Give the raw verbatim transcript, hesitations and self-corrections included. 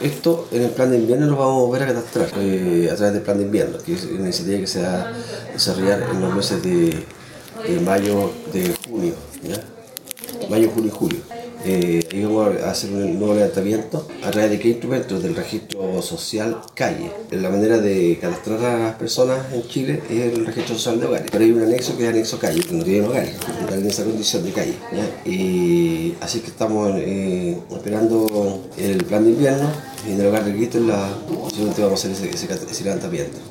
Esto en el plan de invierno lo vamos a volver a catastrar eh, a través del plan de invierno, que es una iniciativa que se va a desarrollar en los meses de, de mayo, de junio, ¿ya? Mayo, junio y julio. Eh, ahí vamos a hacer un nuevo levantamiento a través de qué instrumentos del registro social calle. La manera de cadastrar a las personas en Chile es el registro social de hogares, pero hay un anexo que es anexo calle, que no tiene hogares, están en esa condición de calle, ¿ya? Y así que estamos eh, esperando el plan de invierno y en el hogar de registro la, vamos a hacer ese, ese, ese levantamiento.